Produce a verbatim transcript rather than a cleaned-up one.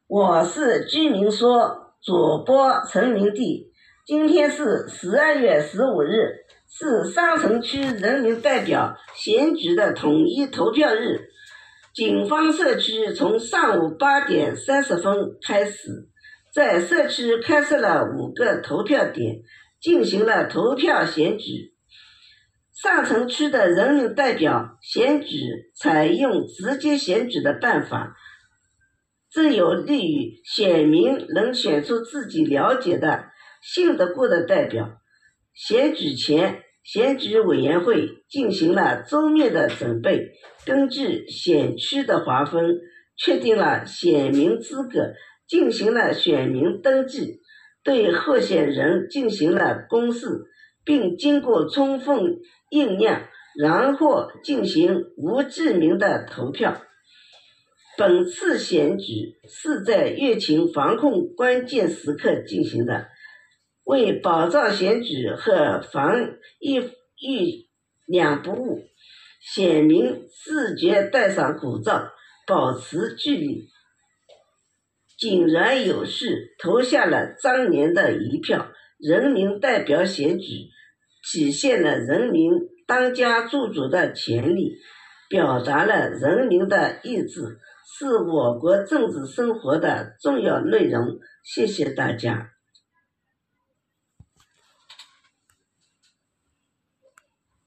我是居民说主播陈明娣，今天是十二月十五日，是上城区人民代表选举的统一投票日。警方社区从上午八点三十分开始，在社区开设了五个投票点，进行了投票选举。上城区的人民代表选举采用直接选举的办法，这有利于选民能选出自己了解的、信得过的代表。选举前，选举委员会进行了周密的准备，根据选区的划分，确定了选民资格，进行了选民登记，对候选人进行了公示，并经过充分酝酿，然后进行无记名的投票。本次选举是在疫情防控关键时刻进行的，为保障选举和防疫疫两不误，选民自觉戴上口罩，保持距离，井然有序投下了当年的一票。人民代表选举体现了人民当家作主的权利，表达了人民的意志，是我国政治生活的重要内容。谢谢大家。